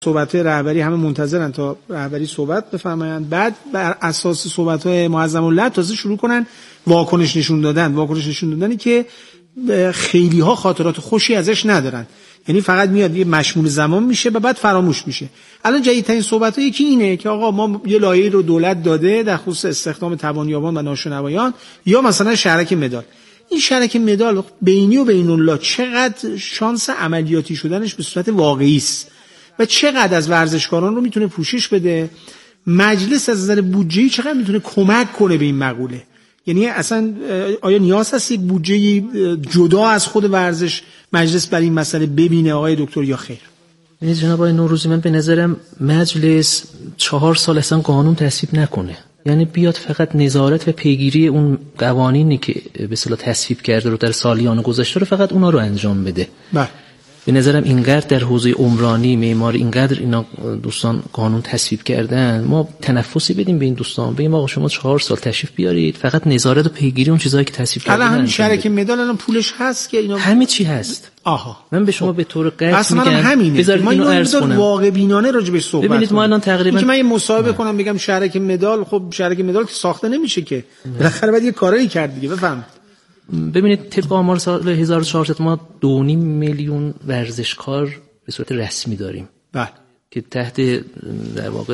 صحبت‌های رهبری همه منتظرن تا رهبری صحبت بفرمایند، بعد بر اساس صحبت‌های معظم الله تازه شروع کنن واکنش نشون دادنی که خیلی‌ها خاطرات خوشی ازش ندارن، یعنی فقط میاد یه مشمول زمان میشه و بعد فراموش میشه. الان جدیدترین صحبت‌ها یکی اینه که آقا ما یه لایحه‌ای رو دولت داده در خصوص استخدام توانیابان و ناشنوایان یا مثلا شهرک مدال. این شهرک مدال بینی و بین الله چقدر شانس عملیاتی شدنش به صورت واقعی است و چقدر از ورزشکاران رو میتونه پوشش بده. مجلس از نظر بودجه‌ای چقدر میتونه کمک کنه به این مقوله، یعنی اصلا آیا نیاز هست یک بودجه جدا از خود ورزش مجلس برای این مسئله ببینه آقای دکتر یا خیر؟ یعنی جناب آقای نوروزی، من به نظرم مجلس 4 سال اصلا قانون تصویب نکنه، یعنی بیاد فقط نظارت و پیگیری اون قوانینی که به اصطلاح تصویب کرده رو در سالیان گذشته رو فقط اونا رو انجام بده. بله. به نظرم اینقدر در حوزه عمرانی معماری اینقدر اینا دوستان قانون تصویب کردن، ما تنفسی بدیم به این دوستان، بگیم آقا شما 4 سال تشریف بیارید فقط نظارت و پیگیری اون چیزایی که تصویب کردن. الان همین شرکت مدال الان پولش هست که اینا همه چی هست. آها، من به شما به طور قطع میگم بذارید ما اینو عرض کنم، واقع بینانه راجع بهش صحبت ببینید. ما الان تقریبا که من یه مصاحبه کنم بگم شرکت مدال، خب شرکت مدال که ساخته نمیشه که، بالاخره باید یه کاری کرد دیگه. بفهمید. ببینید طبق آمار سال 1400 ما 2.5 میلیون ورزشکار به صورت رسمی داریم. بله. که تحت در واقع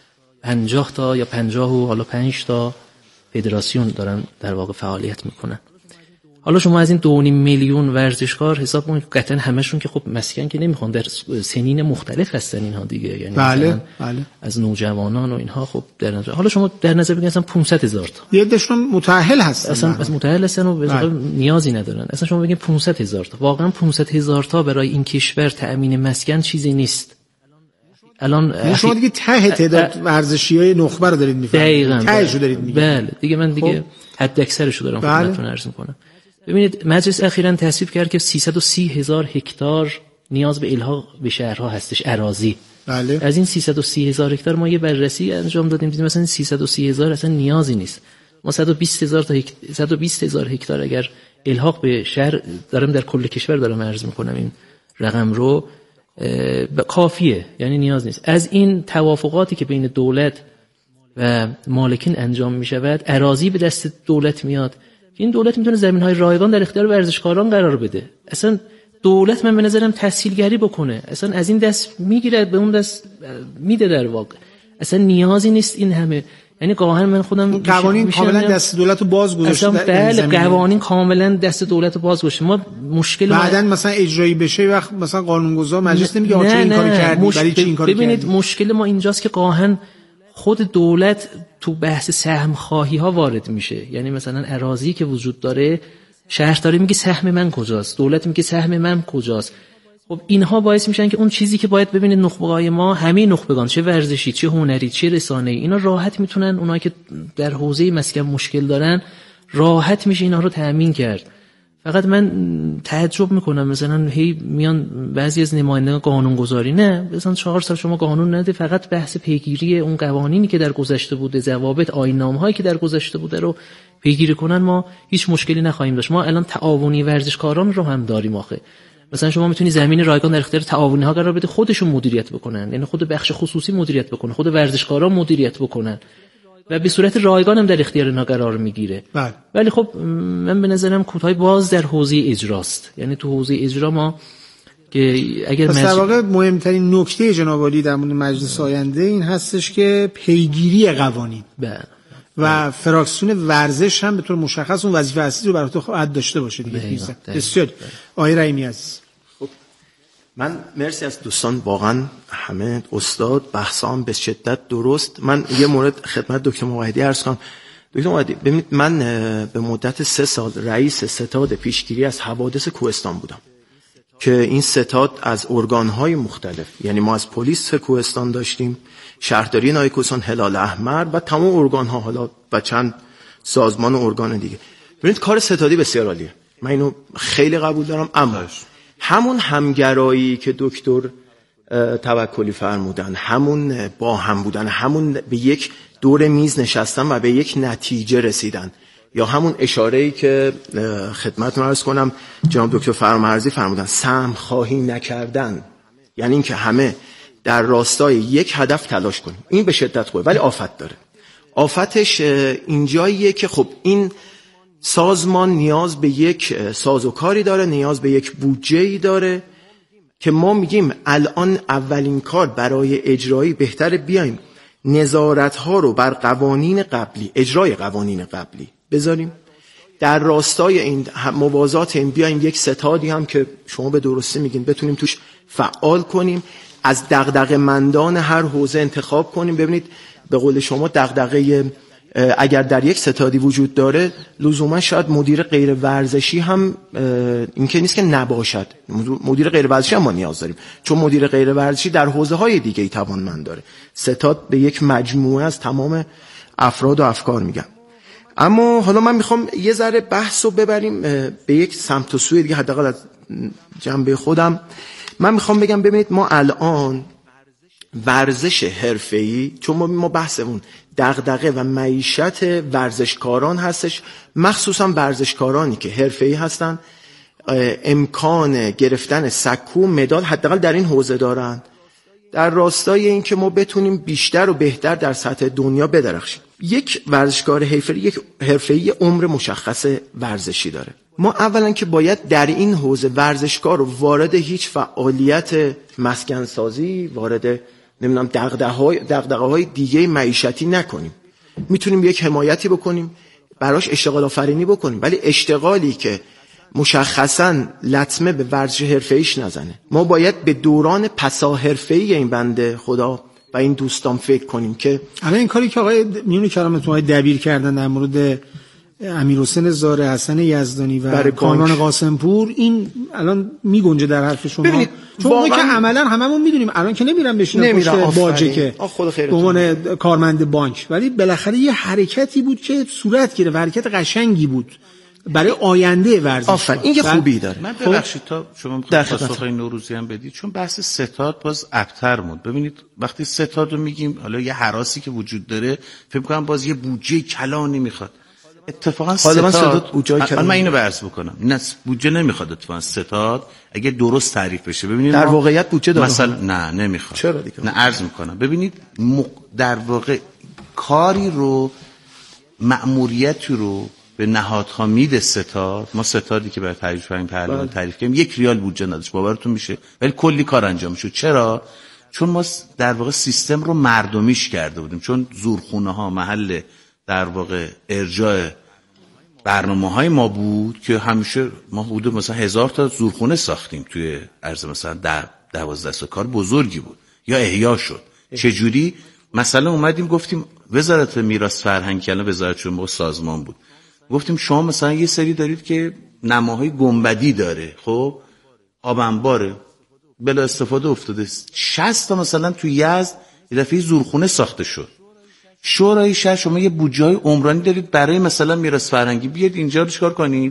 50 تا یا 50 و حالا 5 تا فدراسیون دارن در واقع فعالیت میکنن. حالا شما از این 2.5 میلیون ورزشکار حساب کنید، قطعا همشون که خب مسکن که نمیخوان، در سنین مختلف هستن اینها دیگه، یعنی بله. از نوجوانان و اینها. خب در نظر حالا شما در نظر بگید اصلا 500,000 تا یه دشون متأهل هستن، اصلا از متأهل هستن و به واقع نیازی ندارن. اصلا شما بگید 500,000 تا، واقعا 500,000 تا برای این کشور تأمین مسکن چیزی نیست. الان شما دیگه ته تعداد ورزشیای نخبه رو دارید میفرمایید، تهشو دارید میگید. بله دیگه من دیگه حد اکثرشو دارم خدمتتون عرض میکنم. ببینید مجلس اخیراً تصویب کرد که 330,000 هکتار نیاز به الحاق به شهرها هستش اراضی. بله. از این 330,000 هکتار ما یه بررسی انجام دادیم، دیدیم مثلا 330,000 اصلا نیازی نیست. ما 120,000 هکتار اگر الحاق به شهر دارم در کل کشور دارم عرض میکنم، این رقم رو کافیه، یعنی نیاز نیست. از این توافقاتی که بین دولت و مالکین انجام میشود، اراضی به دست دولت میاد. این دولت میتونه زمین‌های رایگان در اختیار ورزشکاران قرار بده. اصلا دولت من به نظرم تسهیلگری بکنه، اصلا از این دست میگیره به اون دست میده، در واقع اصلا نیازی نیست این همه. یعنی گاهن من خودم قوانین کاملا دست دولت رو باز گذاشته. بله قوانین کاملا دست دولت رو باز گذاشته. ما مشکل بعداً مثلا اجرایی بشه وقت مثلا قانونگذار مجلس نمیگه آقا چرا این کارو کردی، برای چی این کارو کردی. ببینید مشکل ما اینجاست که گاهن خود دولت تو بحث سهم خواهی ها وارد میشه. یعنی مثلا اراضی که وجود داره، شهرداری میگه سهم من کجاست، دولت میگه سهم من کجاست. خب اینها باعث میشن که اون چیزی که باید ببینید نخبگان ما، همه نخبگان چه ورزشی چه هنری چه رسانه‌ای، اینا راحت میتونن، اونایی که در حوزه مسکن مشکل دارن راحت میشه اینا رو تأمین کرد. فقط من تعجب میکنم مثلا هی میان بعضی از نمایندگان قانونگذاری، نه مثلا 4 سال شما قانون نده، فقط بحث پیگیری اون قوانینی که در گذشته بوده، ضوابط آیین‌نامه‌هایی که در گذشته بوده رو پیگیری کنن، ما هیچ مشکلی نخواهیم داشت. ما الان تعاونی ورزشکاران رو هم داریم آخه. مثلا شما میتونی زمین رایگان در اختیار تعاونی ها قرار بده، خودشون مدیریت بکنن، یعنی خود بخش خصوصی مدیریت بکنه، خود ورزشکاران مدیریت بکنن و به صورت رایگان هم در اختیار اینا قرار میگیره. ولی خب من به نظرم کوتاه باز در حوزه اجراست. یعنی تو حوزه اجرا ما که اگر در واقع مهمترین نکته جناب عالی در مورد مجلس آینده این هستش که پیگیری قوانین و فراکسیون ورزش هم به طور مشخص اون وظیفه اصلی رو برای تو خواهد داشته باشه دیگه. بسیار آقای رحیمی عزیز. خب من مرسی از دوستان، واقعا همه استاد بحثام به شدت درست. من یه مورد خدمت دکتر موحدی عرض کنم. دکتر موحدی ببینید، من به مدت 3 سال رئیس ستاد پیشگیری از حوادث کوهستان بودم که این ستاد از ارگان‌های مختلف، یعنی ما از پلیس کوهستان داشتیم، شهرداری نای کوهستان، هلال احمر و تمام ارگان‌ها، حالا و چند سازمان و ارگان دیگه. ببینید کار ستادی بسیار عالیه، من اینو خیلی قبول دارم، اما همون همگرایی که دکتر توکلی فرمودن، همون با هم بودن، همون به یک دور میز نشستن و به یک نتیجه رسیدن، یا همون اشاره‌ای که خدمتتون عرض کنم جناب دکتر فرامرزی فرمودن، سهم خواهی نکردن، یعنی اینکه همه در راستای یک هدف تلاش کنیم. این به شدت خوبه، ولی آفت داره. آفتش اینجاییه که خب این سازمان نیاز به یک سازوکاری داره، نیاز به یک بودجه‌ای داره که ما میگیم الان اولین کار برای اجرایی بهتره بیایم نظارت‌ها رو بر قوانین قبلی، اجرای قوانین قبلی بذاریم. در راستای این موازات این بیایم یک ستادی هم که شما به درستی میگین بتونیم توش فعال کنیم، از دغدغه‌مندان هر حوزه انتخاب کنیم. ببینید به قول شما دغدغه اگر در یک ستادی وجود داره لزوما شاید مدیر غیر ورزشی هم این که نیست که نباشد، مدیر غیر ورزشی هم ما نیاز داریم، چون مدیر غیر ورزشی در حوزه های دیگه ای توانمند داره. ستاد به یک مجموعه از تمام افراد و افکار میگم. اما حالا من میخوام یه ذره بحث رو ببریم به یک سمت و سوی دیگه، حداقل از جنبه خودم من میخوام بگم ببینید ما الان ورزش حرفه‌ای، چون ما بحثمون دغدغه و معیشت ورزشکاران هستش، مخصوصا ورزشکارانی که حرفه‌ای هستن امکان گرفتن سکو مدال حداقل در این حوزه دارن، در راستای این که ما بتونیم بیشتر و بهتر در سطح دنیا بدرخشیم. یک ورزشکار حرفه‌ای عمر مشخص ورزشی داره. ما اولا که باید در این حوزه ورزشکار رو وارد هیچ فعالیت مسکن سازی، وارد نمیدونم دغدغه‌های دیگه معیشتی نکنیم. میتونیم یک حمایتی بکنیم، براش اشتغال آفرینی بکنیم، ولی اشتغالی که مشخصاً لطمه به ورزش حرفه‌ایش نزنه. ما باید به دوران پسا حرفه‌ای این بنده خدا و این دوستان فکر کنیم که الان این کاری که آقای میون کلامتون آقای دبیر کردن در مورد امیرحسین زاره، حسن یزدانی و کامران قاسمپور، این الان میگنجه در حرف شما؟ ببینید چون ما که عملاً هممون میدونیم الان که نمیرن بشینن پشت باجه که به عنوان کارمند بانک، ولی بالاخره یه حرکتی بود که صورت گرفت، حرکت قشنگی بود برای آینده ورزش. آفرین، این یه خوبی داره. من ببخشید تا شما پاسخ نوروزی هم بدید، چون بحث ستاد باز ابتر بود. ببینید وقتی ستاد رو میگیم، حالا یه هراسی که وجود داره، فکر می‌کنم باز یه بودجه کلانی میخواد. اتفاقا ستاد من اینو عرض بکنم، این بودجه نمیخواد اتفاقا ستاد اگه درست تعریف بشه. ببینید در واقعیت بودجه داره مثلا نه نمیخواد. چرا دیگه؟ نه عرض میکنم ببینید در واقع کاری رو، مأموریتی رو به نهادها میده ستاد. ما ستادی که برای تعریف این پهلوان تعریف کردیم 1 ریال بودجه نداشت، باورتون میشه، ولی کلی کار انجام شد. چرا؟ چون ما در واقع سیستم رو مردمیش کرده بودیم، چون زورخونه ها محل در واقع ارجاع برنامه‌های ما بود که همیشه ما حدود مثلا 1000 تا زورخونه ساختیم توی عرض مثلا 12 سال، کار بزرگی بود یا احیا شد. چجوری؟ مثلا اومدیم گفتیم وزارت میراث فرهنگی، الان وزارت شما سازمان بود، گفتیم شما مثلا یه سری دارید که نماهای گنبدی داره، خب آب انباره بلا استفاده افتاده، 60 تا مثلا توی یزد یه دفعه زورخونه ساخته شد. شورای شهر شما یه بودجه‌های عمرانی دارید برای مثلا میراث فرهنگی، بیاد اینجا رو چیکار کنید؟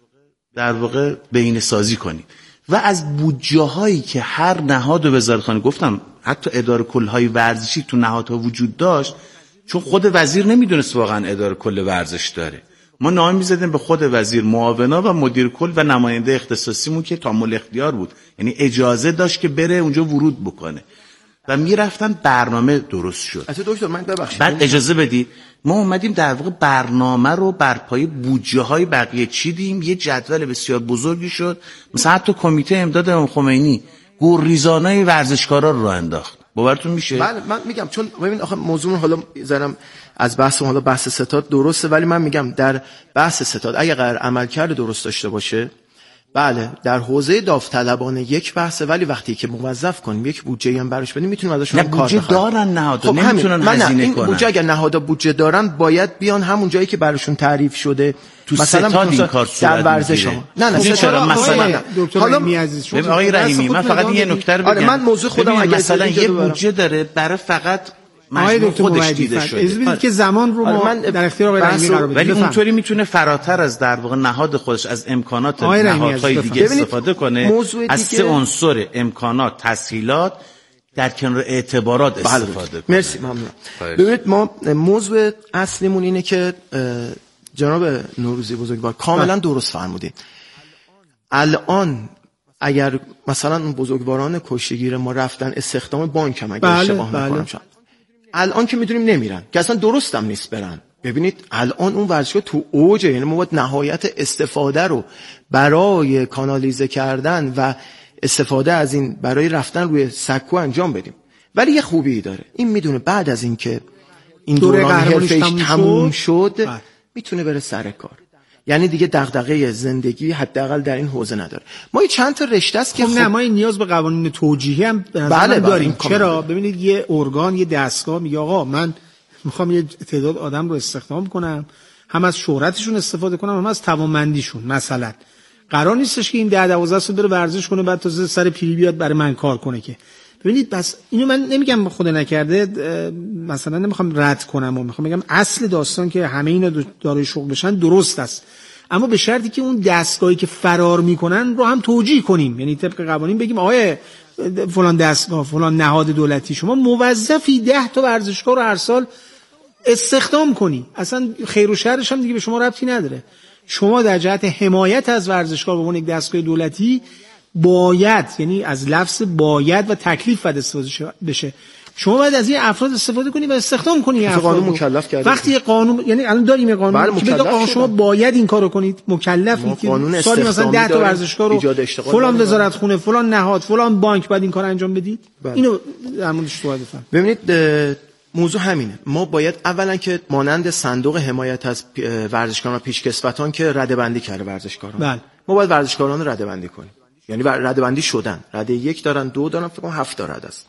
در واقع بهینه سازی کنید. و از بودجه‌هایی که هر نهاد و وزارتخانه، گفتم حتی اداره کل‌های ورزشی تو نهادها وجود داشت، چون خود وزیر نمیدونست واقعا اداره کل ورزش داره، ما نامه می‌زدیم به خود وزیر، معاونا و مدیر کل و نماینده اختصاصیمون که تامل اختیار بود، یعنی اجازه داشت که بره اونجا ورود بکنه و میرفتن برنامه درست شد. البته دکتر من ببخشید بعد اجازه بدید، ما اومدیم در واقع برنامه رو بر پایه بودجه‌های بقیه چیدیم، یه جدول بسیار بزرگی شد. مثلا حتی کمیته امداد امام خمینی گلریزانای ورزشکارا رو انداخت، باورتون میشه؟ بله من میگم چون ببین آخه موضوع حالا زدم از بحث، حالا بحث ستاد درسته، ولی من میگم در بحث ستاد اگه قرار عملکرد درست داشته باشه، بله در حوزه داوطلبانه یک بحثه، ولی وقتی که موظف کنیم یک بودجه هم براش بدیم میتونیم ازشون کار بخوایم. بودجه دارن نهادها، خب نمیتونن هزینه کنن. بودجه اگر نهادها بودجه دارن باید بیان همون جایی که براشون تعریف شده، تو مثلا این کار در ورزش ها. نه چرا مثلا دکتر میعزیز شما آقای رحیمی، من فقط یه نکته رو بگم. آره من موضوع خودم اگه مثلا یه بودجه داره برای فقط مجموع خودش دیده شده، اجازه که زمان رو ما در اختیار آقای رحیمی قرار بدیم، ولی اونطوری میتونه فراتر از در واقع نهاد خودش از امکانات نهادهای دیگه استفاده کنه، از 3 عنصر امکانات، تسهیلات در کنار اعتبارات استفاده کنه. مرسی، ممنون. ببینید ما موضوع اصلیمون اینه که جناب نوروزی بزرگوار کاملا درست فرمودید. الان اگر مثلا اون بزرگواران کشتیگیر ما رفتن استخدام بانک هم اگر اشتباه نکنم شد، الان که میدونیم نمیرن که اصلا درست هم نیست برن. ببینید الان اون ورزشگاه تو اوجه، یعنی ما باید نهایت استفاده رو برای کانالیزه کردن و استفاده از این برای رفتن روی سکو انجام بدیم. ولی یه خوبی داره، این میدونه بعد از این که این دوران حرفه‌ایش تموم شد میتونه بره سر کار، یعنی دیگه دغدغه زندگی حداقل در این حوزه نداره. ما چند تا رشته است که نه ما این نیاز به قوانین توجیهی هم داریم. چرا؟ ببینید یه ارگان، یه دستگاه میگه آقا من میخوام یه تعداد آدم رو استخدام کنم، هم از شهرتشون استفاده کنم، هم از توانمندیشون. مثلا قرار نیستش که این 10-12 سال بره ورزش کنه بعد تازه سر پیری بیاد برای من کار کنه که. ببینید بس اینو من نمیگم خدا نکرده، مثلا نمیخوام رد کنم و میخوام بگم اصل داستان که همه اینا دارای شغل بشن درست است، اما به شرطی که اون دستگاهی که فرار میکنن رو هم توجیه کنیم. یعنی طبق قوانین بگیم آقای فلان دستگاه، فلان نهاد دولتی، شما موظفی 10 تا ورزشکار رو هر سال استخدام کنی. اصلا خیر و شرش هم دیگه به شما ربطی نداره. شما در جهت حمایت از ورزشکار به عنوان یک دستگاه دولتی باید، یعنی از لفظ باید و تکلیف باید استفاده بشه، شما باید از این افراد استفاده کنی و استخدام کنی. قانون مکلف کرده. وقتی قانون، یعنی الان داریم یه قانون که بگه آقا شما باید این کارو کنید، مکلفید که سالی مثلا 10 تا ورزشکار رو فلان وزارت خونه، فلان نهاد، فلان بانک باید این کارو انجام بدید. اینو در موردش صحبت بفهم. ببینید موضوع همینه. ما باید اولا که مانند صندوق حمایت از ورزشکاران و پیشکسوتان که رده‌بندی کرده ورزشکاران، ما باید ورزشکاران رو رده‌بندی کنیم. یعنی رده‌بندی شدن، رده 1 دارن، 2 دارن، فکر کنم 7 تا رده است.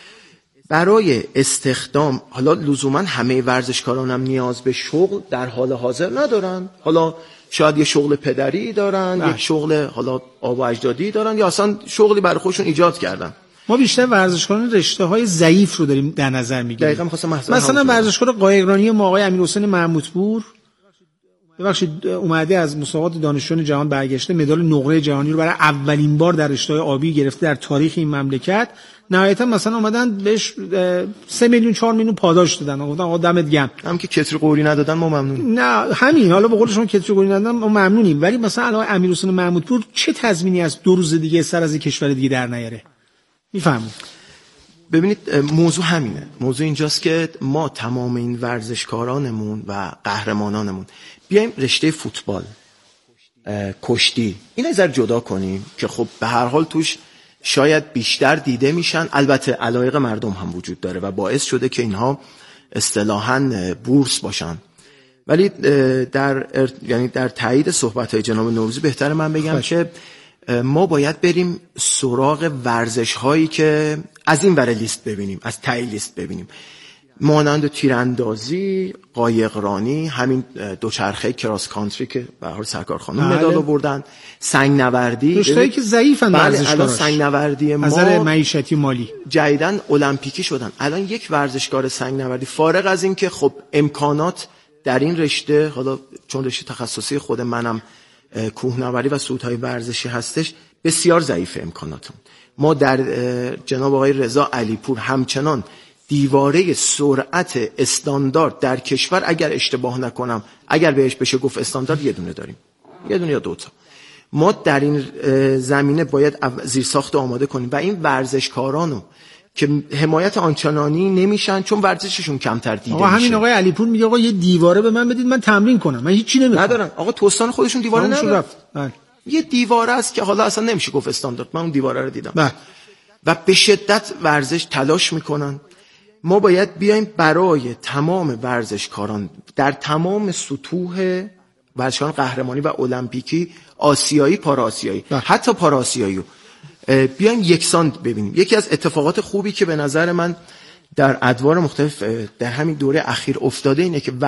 برای استخدام حالا لزوما همه ورزشکاران هم نیاز به شغل در حال حاضر ندارن. حالا شاید یه شغل پدری دارن، یک شغل حالا آبا اجدادی دارن، یا اصلا شغلی برای خودشون ایجاد کردن. ما بیشتر ورزشکاران رشته‌های ضعیف رو داریم در نظر میگیریم. دقیقاً مثلا ورزشکار قایقرانی ما آقای امیرحسین محمودپور ببخشید اومده از مسابقات دانشجویان جهان برگشته، مدال نقره جهانی رو برای اولین بار در رشته‌های آبی گرفته در تاریخ این مملکت. نهایتا مثلا اومدن بهش 3 میلیون 4 میلیون پاداش دادن، گفتن آقا دمت گرم. هم که کتری قوری ندادن ما ممنونیم. نه همین، حالا به قول شما کتری قوری ندادن ما ممنونیم، ولی مثلا آقای امیرحسین محمودپور چه تضمینی از 2 روز دیگه سر از کشور دیگه در نیاره؟ میفهمید؟ ببینید موضوع همینه. موضوع اینجاست که ما تمام این ورزشکارانمون و قهرمانانمون بیایم رشته فوتبال، کشتی، اینا یه ذره جدا کنیم که خب به هر حال توش شاید بیشتر دیده میشن. البته علایق مردم هم وجود داره و باعث شده که اینها اصطلاحاً بورس باشن. ولی یعنی در تایید صحبت‌های جناب نوروزی بهتره من بگم که ما باید بریم سراغ ورزش‌هایی که از این ور لیست ببینیم، از ته لیست ببینیم، مانند تیراندازی، قایقرانی، همین دوچرخه کراس کانتری که به هر حال سرکار خانم مدال آوردن، سنگ نوردی، رشته‌ای که ضعیفن ورزشکاراش. سنگ نوردی ما نظر معیشتی مالی جدیداً المپیکی شدن. الان یک ورزشکار سنگ نوردی فارغ از این که خب امکانات در این رشته، حالا چون رشته تخصصی خود منم کوهنوردی و صعودهای ورزشی هستش، بسیار ضعیف امکاناتون. ما در جناب آقای رضا علیپور همچنان دیواره سرعت استاندارد در کشور، اگر اشتباه نکنم، اگر بهش بشه گفت استاندارد، یه دونه داریم، یه دونه یا 2 تا. ما در این زمینه باید زیرساخت آماده کنیم و این ورزشکارانو که حمایت آنچنانی نمیشن چون ورزششون کمتر دیده میشه. همین آقای علیپور میگه آقا یه دیواره به من بدید من تمرین کنم، من هیچی نمیخوام. ندارن آقا، تو استان خودشون دیواره ندارن. یه دیواره است که حالا اصلا نمیشه گفت استاندارد، من اون دیواره رو دیدم و به شدت ورزش تلاش میکنن. ما باید بیایم برای تمام ورزشکاران در تمام سطوح ورزشکاران قهرمانی و المپیکی، آسیایی، پارا آسیایی، حتی پارا آسیایی رو بیایم یکسان ببینیم. یکی از اتفاقات خوبی که به نظر من در ادوار مختلف در همین دوره اخیر افتاده اینه که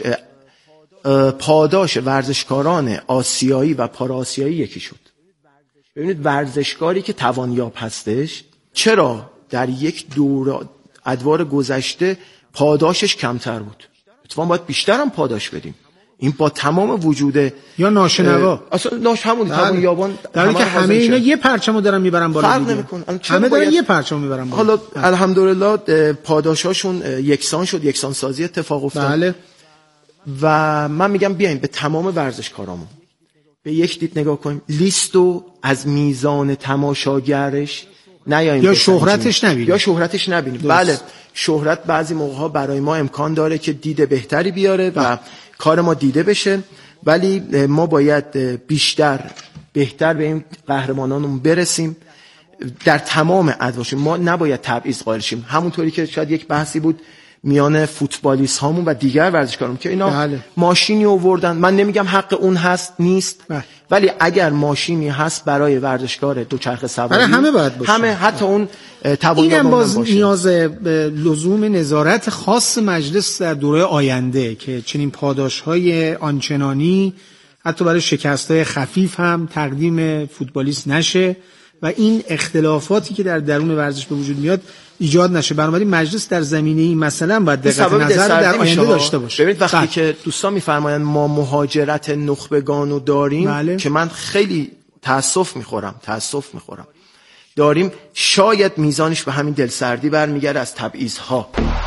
پاداش ورزشکاران آسیایی و پارا آسیایی یکی شد. ببینید ورزشکاری که توانیاب هستش چرا در یک دوره ادوار گذشته پاداشش کمتر بود؟ اتفاقا باید بیشتر هم پاداش بدیم. این با تمام وجود یا ناشنوا اصلا همون توانیابان در حالی که همه اینا یه پرچمو دارن میبرن بالا فرق نمیکنه، همه دارن یه پرچمو میبرن بالا. حالا الحمدلله پاداشاشون یکسان شد، یکسان سازی اتفاق افتاد. بله. و من میگم بیایم به تمام ورزشکارامون به یک دید نگاه کنیم، لیستو از میزان تماشاگرش نیاییم یا شهرتش نبینیم. یا شهرتش نبینیم. بله، شهرت بعضی موقع‌ها برای ما امکان داره که دید بهتری بیاره و کار ما دیده بشه، ولی ما باید بهتر به این قهرمانانمون برسیم در تمام ادوارشون. ما نباید تبعیض قائل شیم، همونطوری که شاید یک بحثی بود میان فوتبالیست هامون و دیگر ورزشکاران که اینا ماشینی آوردن. من نمیگم حق اون هست نیست، ولی اگر ماشینی هست برای ورزشکار دوچرخه سواری همه باید باشه، همه، حتی اون توانایی اینم باز باشه. نیاز لزوم نظارت خاص مجلس در دوره آینده که چنین پاداش‌های آنچنانی حتی برای شکست‌های خفیف هم تقدیم فوتبالیست نشه و این اختلافاتی که در درون ورزش به وجود میاد ایجاد نشه. بنابراین مجلس در زمینه این مثلا باید دقت نظر در آینده داشته باشه. ببینید وقتی که دوستان میفرمایند ما مهاجرت نخبگانو داریم، که من خیلی تاسف میخورم داریم، شاید میزانش به همین دلسردی برمیگرده از تبعیض‌ها.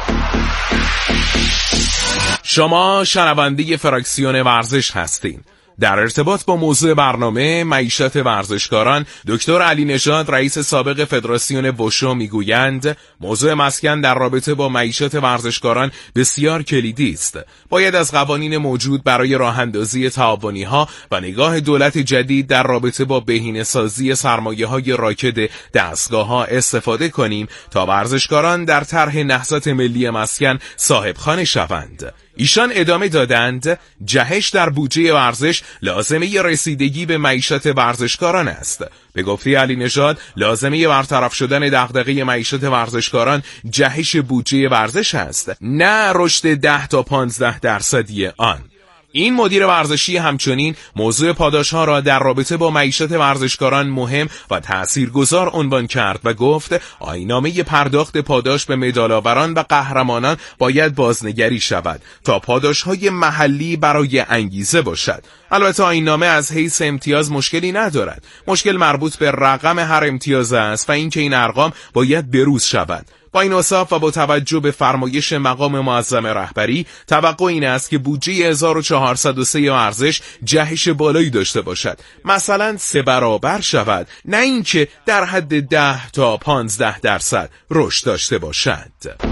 شما شنونده فراکسیون ورزش هستین. در ارتباط با موضوع برنامه معیشت ورزشکاران، دکتر علی نژاد رئیس سابق فدراسیون وشو میگویند موضوع مسکن در رابطه با معیشت ورزشکاران بسیار کلیدی است. باید از قوانین موجود برای راه اندازی تعاونی‌ها و نگاه دولت جدید در رابطه با بهینه‌سازی سرمایه‌های راکد دستگاه‌ها استفاده کنیم تا ورزشکاران در طرح نهضت ملی مسکن صاحبخانه شوند. ایشان ادامه دادند جهش در بودجه ورزش لازمه رسیدگی به معیشت ورزشکاران است. به گفته علی نژاد لازمه برطرف شدن دغدغه معیشت ورزشکاران جهش بودجه ورزش است، نه رشد 10 تا 15% آن. این مدیر ورزشی همچنین موضوع پاداش‌ها را در رابطه با معیشت ورزشکاران مهم و تأثیرگذار عنوان کرد و گفت آیین‌نامه پرداخت پاداش به مدال‌آوران و قهرمانان باید بازنگری شود تا پاداش‌های محلی برای انگیزه باشد. البته آیین‌نامه از حیث امتیاز مشکلی ندارد، مشکل مربوط به رقم هر امتیاز است و اینکه این ارقام باید بروز شود. با این اوصاف و با توجه به فرمایش مقام معظم رهبری، توقع این است که بودجه 1403 ورزش جهش بالایی داشته باشد، مثلا 3 برابر شود، نه اینکه در حد 10 تا 15% رشد داشته باشد.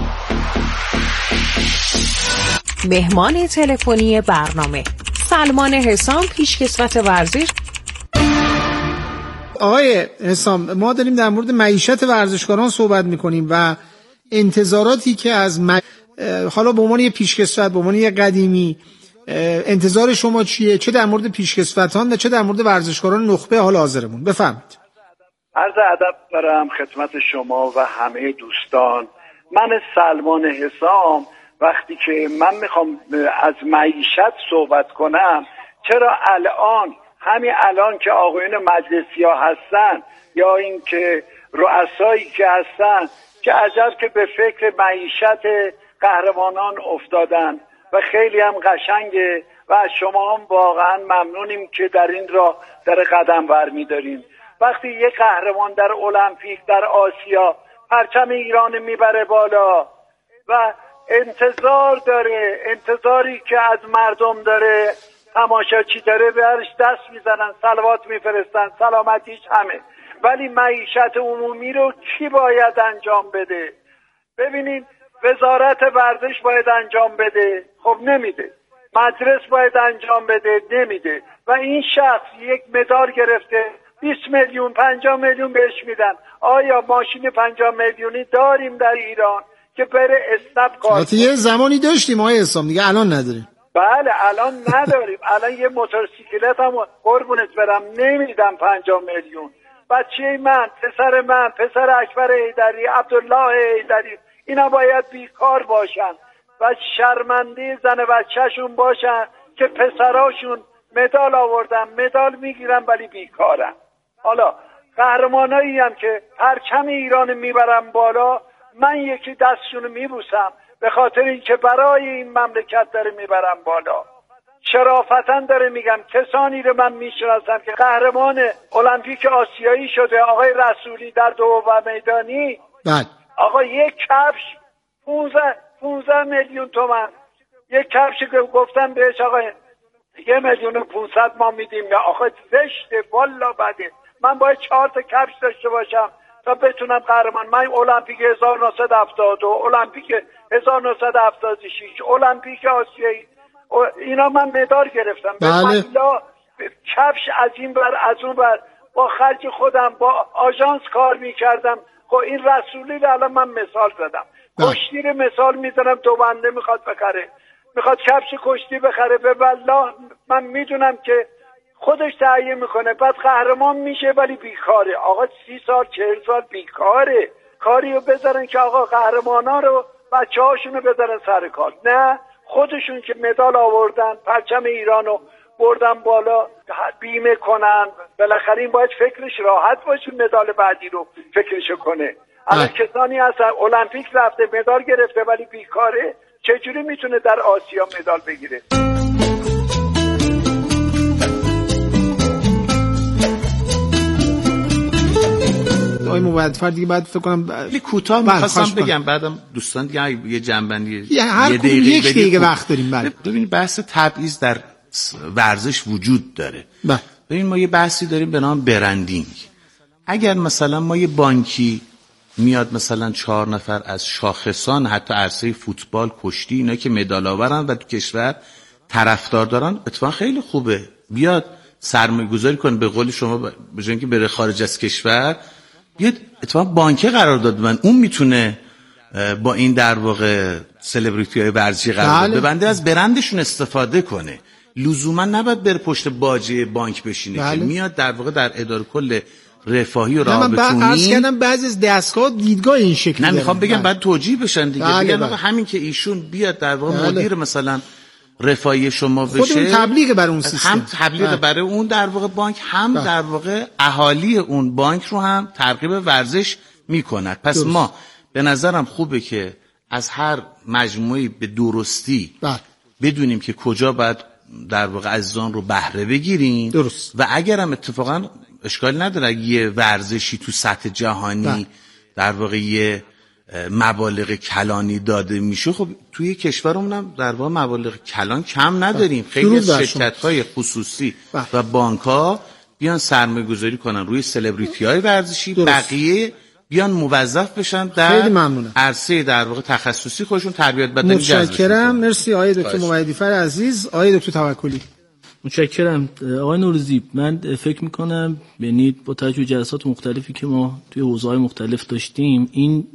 مهمان تلفنی برنامه سلمان حسام، پیشکسوت ورزش. آقای حسام، ما داریم در مورد معیشت ورزشکاران صحبت میکنیم و انتظاراتی که از حالا به عنوان یه پیشکسوت، به عنوان یه قدیمی، انتظار شما چیه؟ چه در مورد پیشکسوتان و چه در مورد ورزشکاران نخبه حال حاضرمون؟ بفرمایید. عرض ادب دارم خدمت شما و همه دوستان. من سلمان حسام، وقتی که من میخوام از معیشت صحبت کنم، چرا همین الان که آقایون مجلسی‌ها هستن یا این که رؤسایی که هستن، که عجب که به فکر معیشت قهرمانان افتادن و خیلی هم قشنگه و از شما هم واقعا ممنونیم که در این راه در قدم برمی‌داریم. وقتی یک قهرمان در المپیک در آسیا پرچم ایران میبره بالا و انتظار داره، انتظاری که از مردم داره، تماشاچی داره، بهش دست میزنن، صلوات میفرستن، سلامتیش همه. ولی معیشت عمومی رو کی باید انجام بده؟ ببینید وزارت ورزش باید انجام بده، خب نمیده. مجلس باید انجام بده، نمیده. و این شخص یک مدال گرفته، 20 میلیون 50 میلیون بهش میدن. آیا ماشین 50 میلیونی داریم در ایران که بره اسنپ کار کنه؟ یه زمانی داشتیم آقای حسام، دیگه الان نداریم. بله الان نداریم. الان یه موتورسیکلت هم قربونت برم نمیدم 50 میلیون. بچه من، پسر اکبر حیدری، عبدالله حیدری، اینا باید بیکار باشن و شرمنده زن بچه‌شون باشن که پسراشون مدال آوردن، مدال میگیرن ولی بیکارن. حالا قهرمانایی هم که پرچم ایران میبرن بالا، من یکی دستشونو میبوسم به خاطر اینکه برای این مملکت داره میبرن بالا. شرافتاً داره میگم، کسانی رو من میشناسم که قهرمان المپیک آسیایی شده، آقای رسولی در دوبه میدانی. بله. آقا یک کفش 15 میلیون تومان، یک کفش گفتن بهش آقا 1,500,000 ما میدیم. یا آخه زشته والا بده. من باید 4 تا کفش داشته باشم تا بتونم قهرمان. من المپیک 1970 و المپیک 1976 المپیک آسیایی اینا من مدال گرفتم. بله. کفش از این بر از اون بر با خرج خودم با آژانس کار میکردم. خب این رسولی رو الان من مثال زدم. کشتی رو مثال میزنم. 2 بنده میخواد بخره، میخواد کفش کشتی بخره. به والله من میدونم که خودش تعیین میکنه، بعد قهرمان میشه ولی بیکاره. آقا 30 سال 40 سال بیکاره. کاری رو بذارن که آقا قهرمانا رو بچه هاشون رو بذارن سر کار. نه خودشون که مدال آوردن، پرچم ایرانو بردن بالا، بیمه کنن. بالاخره این باید فکرش راحت باشه، مدال بعدی رو فکرشو کنه. الان کسانی هستن المپیک رفته مدال گرفته ولی بیکاره، چجوری میتونه در آسیا مدال بگیره؟ آقای موعدفر دیگه بعد فکر کنم کوتاه می‌خواستم بگم، بعدم دوستان دیگه یه جنبندی هر کدوم یک دقیقه وقت داریم. ببین بحث تبعیض در ورزش وجود داره. ببین ما یه بحثی داریم به نام برندینگ. اگر مثلا ما یه بانکی میاد مثلا 4 نفر از شاخصان حتی عرصه فوتبال، کشتی، اینا که مدال آورن و تو کشور طرفدار دارن، اتفاقا خیلی خوبه بیاد سرمایه‌گذاری کنه. به قول شما به جای اینکه بره خارج از کشور بیاد اتفاقا بانک قرارداد من اون میتونه با این در واقع سلبریتی‌های ورزشی قرارداد ببنده، از برندشون استفاده کنه. لزوما نباید بره پشت باجه بانک بشینه که میاد در واقع در اداره کل رفاهی و رابطونی. من عرض کردم بعضی از دستگاه دیدگاه این شکلی نه میخوام بگم بعد توجیه بشن دیگه. بگن همین که ایشون بیاد در واقع مدیر مثلا رفاهی شما بشه، خودمون تبلیغ برای اون سیستم، هم تبلیغ برای اون در واقع بانک، هم در واقع اهالی اون بانک رو هم ترغیب ورزش میکند. پس ما به نظرم خوبه که از هر مجموعی به درستی بدونیم که کجا باید در واقع از آن رو بهره بگیریم. و اگرم اتفاقا اشکال نداره یه ورزشی تو سطح جهانی در واقع یه مبالغ کلانی داده میشه، خب توی کشورمون هم در واقع مبالغ کلان کم نداریم. خیلی از شرکت‌های خصوصی و بانک‌ها بیان سرمایه‌گذاری کنن روی سلبریتی‌های ورزشی، بقیه بیان موظف بشن در عرصه در واقع تخصصی خودشون تربیت بدنی جذب. متشکرم. مرسی آقای دکتر موعدی‌فر عزیز. آقای دکتر توکلی. متشکرم. آقای نوروزی، من فکر میکنم یعنی با توجه به جلسات مختلفی که ما توی حوزه‌های مختلف داشتیم این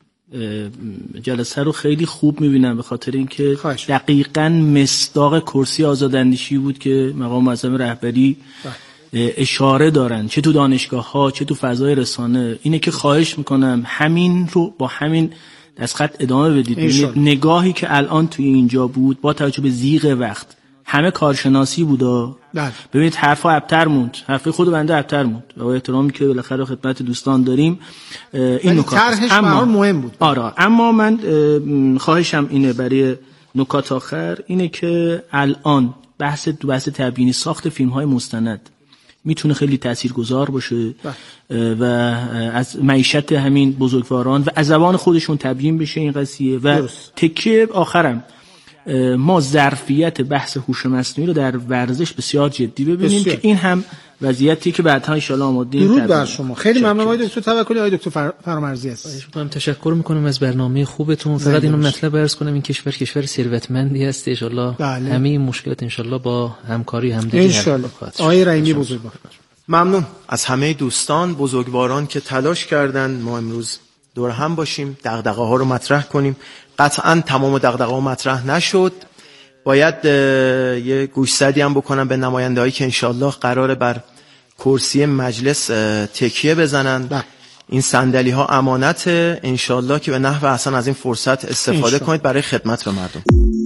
جلسه رو خیلی خوب میبینم، به خاطر اینکه دقیقاً مصداق کرسی آزاداندیشی بود که مقام معظم رهبری اشاره دارن، چه تو دانشگاه‌ها چه تو فضای رسانه. اینه که خواهش میکنم همین رو با همین دستخط ادامه بدید. نگاهی که الان توی اینجا بود با توجه به زیغ وقت همه کارشناسی بودا. ببینید حرفا ابتر موند، حرف خود بنده ابتر موند با احترامی که بالاخره خدمت دوستان داریم. این نکات اما مهم بود. اما من خواهشم اینه برای نکات آخر اینه که الان بحث تبیینی ساخت فیلم‌های مستند میتونه خیلی تاثیرگذار باشه و از معیشت همین بزرگواران و از زبان خودشون تبیین بشه این قضیه. و تکیه آخرم ما ظرفیت بحث هوش مصنوعی رو در ورزش بسیار جدی ببینیم که این هم وضعیتی که بعدها ان شاءالله آماده درود بر شما. خیلی ممنون آقای دکتر توکلی. آقای دکتر فرامرزی هست. من تشکر میکنم از برنامه خوبتون. فقط اینو مطلب عرض کنم این کشور ثروتمندی است ان شاءالله. همه این مشکلات ان شاءالله با همکاری همدلی ان شاءالله. آقای رحیمی بزرگوار، ممنون از همه دوستان بزرگواران که تلاش کردن ما امروز دور هم باشیم، دغدغه‌ها رو مطرح کنیم. قطعاً تمام دغدغه‌ها مطرح نشد. باید یه گوشزدی هم بکنم به نماینده‌هایی که انشالله قراره بر کرسی مجلس تکیه بزنن. این صندلی‌ها امانته، انشالله که به نحو احسن از این فرصت استفاده کنید برای خدمت به مردم.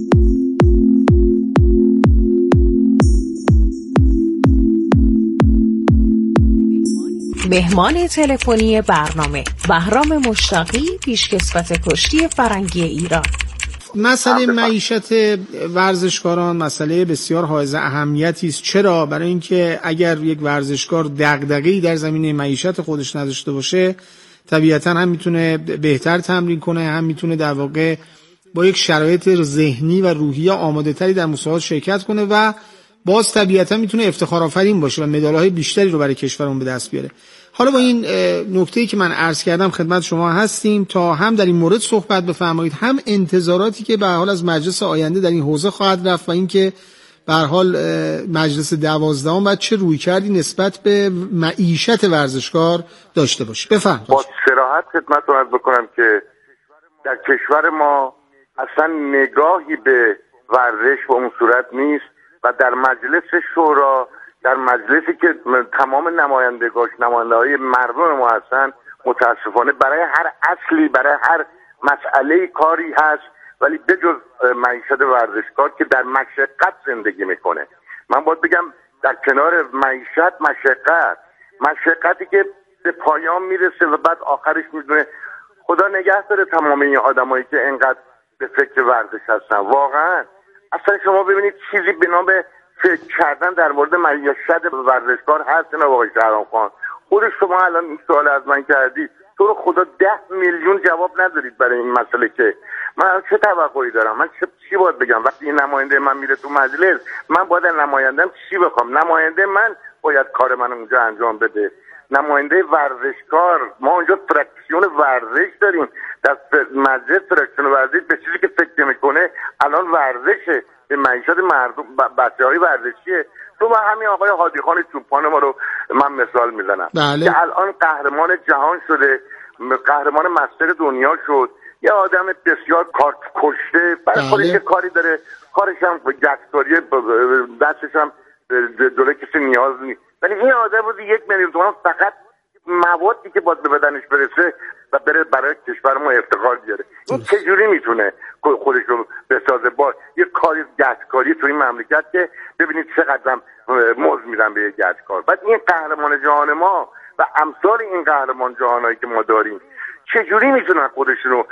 مهمان تلفنی برنامه بهرام مشتاقی، پیشکسوت کشتی فرنگی ایران. مسئله معیشت ورزشکاران مسئله بسیار حائز اهمیتی است. چرا؟ برای اینکه اگر یک ورزشکار دغدغه‌ای در زمینه معیشت خودش نداشته باشه طبیعتاً هم میتونه بهتر تمرین کنه، هم میتونه در واقع با یک شرایط ذهنی و روحی آماده تری در مسابقات شرکت کنه و باز طبیعتا میتونه افتخارآفرین باشه و مدال‌های بیشتری رو برای کشورمون به دست بیاره. حالا با این نکته‌ای که من عرض کردم خدمت شما هستیم تا هم در این مورد صحبت بفرمایید، هم انتظاراتی که به هر حال از مجلس آینده در این حوزه خواهد رفت و اینکه به هر حال مجلس 12 بعد چه رویکردی نسبت به معیشت ورزشکار داشته باشه. بفرمایید. با صراحت خدمتتون عرض بکنم که در کشور ما اصلا نگاهی به ورزش به اون صورت نیست و در مجلس شورا، در مجلسی که تمام نماینده‌های مردم ما هستن، متاسفانه برای هر اصلی، برای هر مسئله کاری هست، ولی بجز معیشت ورزشکار که در مشقت زندگی میکنه. من باید بگم در کنار معیشت مشقتی که به پایان میرسه و بعد آخرش میدونه خدا نگه داره تمام این آدمایی که انقدر به فکر ورزش هستن. واقعا اصلا شما ببینید چیزی به نام فکر کردن در مورد معیشت ورزشکار هست جناب آقای شهرام خان؟ خود شما الان این سوال از من کردی، تو رو خدا 10 میلیون جواب ندارید برای این مسئله که من چه توقعی دارم؟ من چی باید بگم؟ وقتی این نماینده من میره تو مجلس، من باید از نمایندم چی بخوام؟ نماینده من باید کار من اونجا انجام بده. نماینده ورزشکار، ما اونجا فرکسیون ورزش داریم، در مجلس فرکسیون ورزش به چیزی که فکر میکنه الان ورزشه، به معیشت مردم، بچه‌های ورزشیه. تو من همین آقای هادی خان چوپان ما رو من مثال میزنم که الان قهرمان جهان شده، قهرمان مستر دنیا شد، یه آدم بسیار کار کشته، برای خودش که کاری داره، کارش هم گچکاریه، دستش هم جلوی کسی نیاز نیست، ولی این آدم بود 1 میلیون تومان فقط موادی که باید به بدنش برسه و بره برای کشور ما افتخار بیاره. این چجوری میتونه خودش رو بسازه با یه کاری گچکاری تو این مملکت که ببینید چقدر مزد میدن به یه گچکار؟ بعد این قهرمان جهان ما و امثال این قهرمان جهانایی که ما داریم چجوری میتونن خودشون رو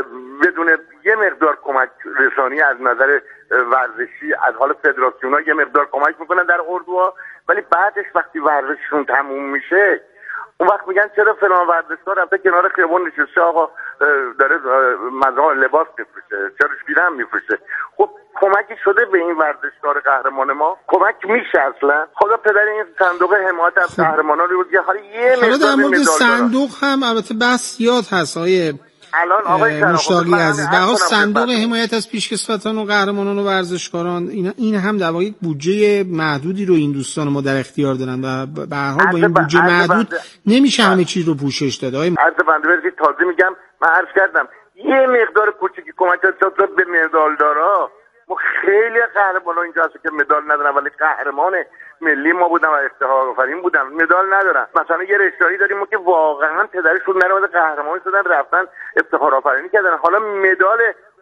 بدون یه مقدار کمک رسانی از نظر ورزشی از حال فدراسیون‌ها یه مقدار کمک میکنن در اردوها، ولی بعدش وقتی ورزششون تموم میشه اون وقت میگن چرا فلان ورزشکار رفته کنار خیابون نشسته آقا داره مزرعه لباس میفروشه، چرا پیرهن میفروشه؟ خب کمکی شده به این ورزشکار قهرمان ما؟ کمک میشه اصلا؟ خدا پدر این صندوق حمایت از قهرمانان رو دیگه حالا یه در مورد صندوق هم البته بحث زیاد هست الان آقای مشتاقی عزیز. به صندوق حمایت از پیشکسوتان و قهرمانان و ورزشکاران این هم در واقع بودجه محدودی رو این دوستان ما در اختیار دارن و به هر حال با این بودجه محدود نمیشه همه چیز رو پوشش داد. عرض بنده برید تازه میگم، من عرض کردم یه مقدار کوچیکی کمک داد به مدالدارا. ما خیلی قهرمانان اینجا هست که مدال ندارن ولی قهرمان ملی ما بودن و افتخارآفرین بودن، مدال ندارن. مثلا یه رشته‌ای داریم ما که واقعا پدرشون نرفته قهرمان شدن، رفتن افتخارآفرینی کردن، حالا مدال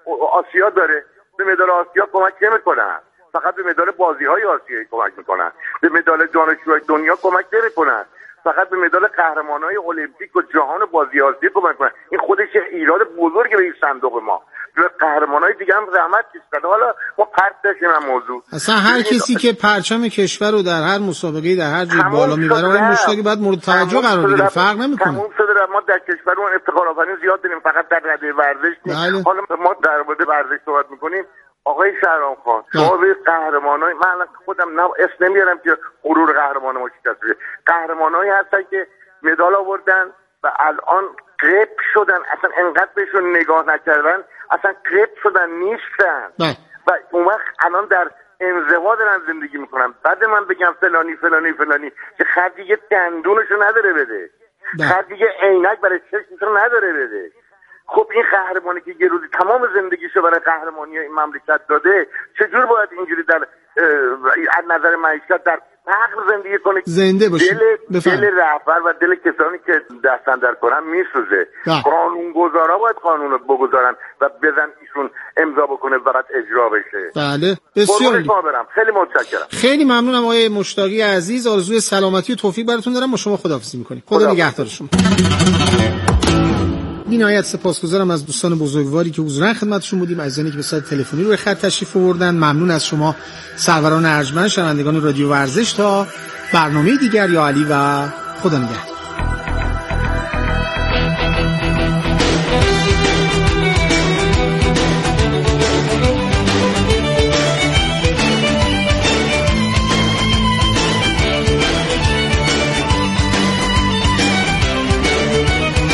آسیا داره، به مدال آسیا کمک نمی‌کنن، فقط به مدال بازی‌های آسیایی کمک می‌کنن، به مدال دانشجوهای دنیا کمک نمی‌کنن، فقط به مدال قهرمان‌های المپیک و جهان بازی آسیا کمک می‌کنن. این خودش ایراد بزرگه به این صندوق ما. قهرمانای دیگه هم زحمت کشیدن، حالا ما پرت داشتیم این موضوع. اصلا هر کسی که پرچم کشور رو در هر مسابقه‌ای در هر جای بالا میبره آقای مشتاقی باید مورد توجه قرار بگیره، فرق نمیکنه. تموم شده. ما در کشورمون افتخارآفرین زیاد داریم، فقط در رده ورزش نیست. حالا ما در مورد ورزش صحبت میکنیم. آقای شهرام خان شما به قهرمانای، من خودم اسم نمیارم که غرور قهرمان ما شکست بشه، قهرمانایی هستن که مدال آوردن و الان قپ شدن، اصلا انقدر بهشون نگاه نکردن اصلا قپ شدن، نیستن و اون وقت الان در انزوا دارن زندگی میکنن. بعد من بگم فلانی فلانی فلانی که خرجی یه دندونشو نداره بده، خرجی یه عینک برای چشمشو نداره بده. خب این قهرمانی که یه روزی تمام زندگیشو برای قهرمانی این مملکت داده چجور باید اینجوری در از نظر معیشت در فقر زندگی کنه؟ زنده باشه. دل رهبر و دل کسانی که دستن در کارن میسوزه. قانونگذارا باید قانون رو بگذارن و بزن ایشون امضا بکنه فقط اجرا بشه. بله بسیار خیلی متشکرم. خیلی ممنونم آقای مشتاقی عزیز، آرزوی سلامتی و توفیق براتون دارم. با شما خداحافظی می‌کنیم. خدا نگهدار شما. بی‌نهایت سپاسگزارم از دوستان بزرگواری که حضورن خدمتشون بودیم، عزیزانی که به صورت تلفنی روی خط تشریف آوردن. ممنون از شما سروران ارجمند شنوندگان رادیو ورزش. تا برنامه دیگر یا علی و خدا نگهدار.